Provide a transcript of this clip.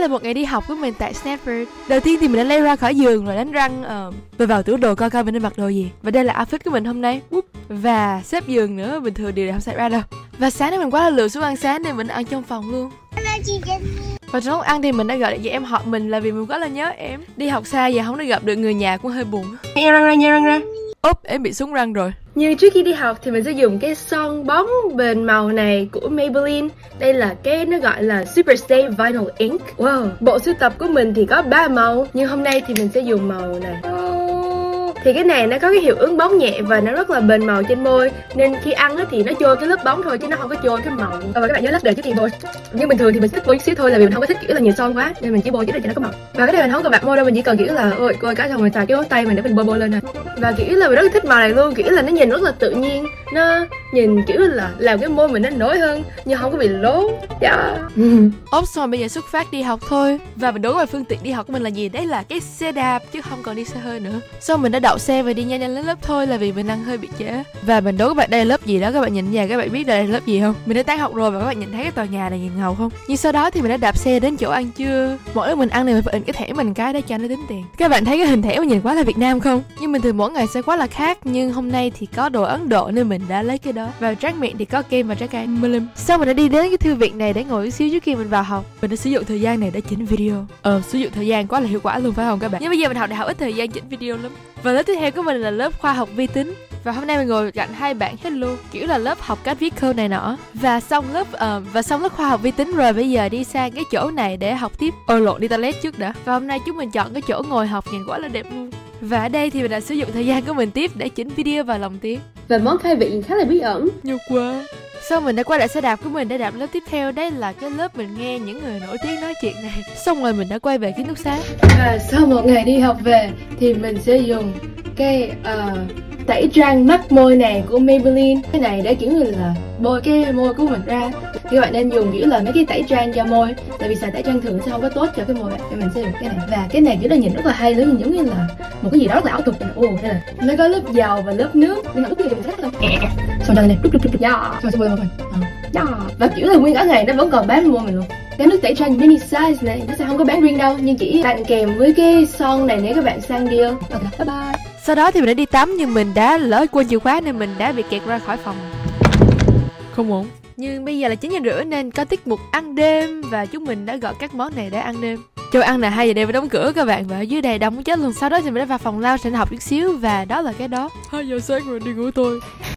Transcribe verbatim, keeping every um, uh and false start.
là một ngày đi học của mình tại Stanford. Đầu tiên thì mình đã leo ra khỏi giường rồi đánh răng uh, và vào tủ đồ coi coi mình nên mặc đồ gì. Và đây là outfit của mình hôm nay. Và xếp giường nữa, bình thường điều này không xảy ra đâu. Và sáng nay mình quá là lười xuống ăn sáng nên mình ăn trong phòng luôn. Và trong lúc ăn thì mình đã gọi chị em họ mình là vì mình quá là nhớ em. Đi học xa giờ không được gặp được người nhà cũng hơi buồn. Nha răng ra, nha răng ra. Úp, em bị súng răng rồi. Nhưng trước khi đi học thì mình sẽ dùng cái son bóng bền màu này của Maybelline. Đây là cái nó gọi là Super Stay Vinyl Ink. Wow, bộ sưu tập của mình thì có ba màu, nhưng hôm nay thì mình sẽ dùng màu này. Thì cái này nó có cái hiệu ứng bóng nhẹ và nó rất là bền màu trên môi, nên khi ăn thì nó trôi cái lớp bóng thôi chứ nó không có trôi cái màu. Và các bạn nhớ lắp đều trước khi bôi. Nhưng bình thường thì mình thích bôi chút xíu thôi, là vì mình không có thích kiểu là nhiều son quá nên mình chỉ bôi chút để cho nó có màu. Và cái này mình không cần bạc môi đâu, mình chỉ cần kiểu là ôi coi cái xong mình xài cái ngón tay mình để mình bôi bôi lên thôi. Và kiểu là mình rất là thích màu này luôn, kiểu là nó nhìn rất là tự nhiên, nó nhìn kiểu là làm cái môi mình nó nổi hơn nhưng không có bị lố. Yeah. Ốp xong bây giờ xuất phát đi học thôi. Và mình đố coi phương tiện đi học của mình là gì? Đấy là cái xe đạp chứ không còn đi xe hơi nữa. Xong mình đã đậu xe và đi nhanh nhanh lên lớp thôi là vì mình đang hơi bị trễ. Và mình đố các bạn đây là lớp gì đó, các bạn nhìn nhà các bạn biết đây là lớp gì không? Mình đã tan học rồi và các bạn nhìn thấy cái tòa nhà này nhìn ngầu không? Nhưng sau đó thì mình đã đạp xe đến chỗ ăn trưa. Mỗi lần mình ăn này mình phải in cái thẻ mình cái để cho nó tính tiền. Các bạn thấy cái hình thẻ mà nhìn quá là Việt Nam không? Nhưng mình thường mỗi ngày sẽ quá là khác, nhưng hôm nay thì có đồ Ấn Độ nên mình đã lấy cái đó. Và tráng miệng thì có kem và trái cây. Sau mình đã đi đến cái thư viện này để ngồi một xíu trước khi mình vào học. Mình đã sử dụng thời gian này để chỉnh video. Ờ, sử dụng thời gian quá là hiệu quả luôn phải không các bạn? Nhưng bây giờ mình học đại học ít thời gian chỉnh video lắm. Và lớp tiếp theo của mình là lớp khoa học vi tính. Và hôm nay mình ngồi cạnh hai bạn hello, kiểu là lớp học cách viết code này nọ. Và xong lớp uh, và xong lớp khoa học vi tính rồi, bây giờ đi sang cái chỗ này để học tiếp. Ôi lộn, đi toilet trước đã. Và hôm nay chúng mình chọn cái chỗ ngồi học nhìn quá là đẹp luôn. Và ở đây thì mình đã sử dụng thời gian của mình tiếp để chỉnh video vào lòng tiếng. Và món khai vị khá là bí ẩn. Nhiều quá. Sau mình đã quay lại xe đạp của mình để đạp lớp tiếp theo. Đây là cái lớp mình nghe những người nổi tiếng nói chuyện này. Xong rồi mình đã quay về ký túc xá. Và sau một ngày đi học về thì mình sẽ dùng cái uh, tẩy trang mắt môi này của Maybelline. Cái này để kiểu như là bôi cái môi của mình ra. Thì các bạn nên dùng kiểu là mấy cái tẩy trang cho môi, tại vì xài tẩy trang thường sẽ không có tốt cho cái môi bạn. Thì mình sẽ dùng cái này. Và cái này kiểu là nhìn rất là hay, nó nhìn giống như là một cái gì đó rất là ảo thuật. Ồ, đây là nó có lớp dầu và lớp nước. Nên là lúc này mình khác thôi. Xong rồi này, rút rút rút. Yeah. Xong rồi xong rồi. Yeah. Và kiểu là nguyên cả ngày nó vẫn còn bán môi mình luôn. Cái nước tẩy trang mini size này nó sẽ không có bán riêng đâu, nhưng chỉ tặng kèm với cái son này nếu các bạn sang deal. Ok, bye bye. Sau đó thì mình đã đi tắm nhưng mình đã lỡ quên chìa khóa nên mình đã bị kẹt ra khỏi phòng. Không ổn. Nhưng bây giờ là chín giờ rưỡi nên có tiết mục ăn đêm và chúng mình đã gọi các món này để ăn đêm. Chỗ ăn này hai giờ đêm phải đóng cửa các bạn, và ở dưới đây đông muốn chết luôn. Sau đó thì mình đã vào phòng lao sẽ học chút xíu và đó là cái đó. Hai giờ sáng rồi đi ngủ thôi.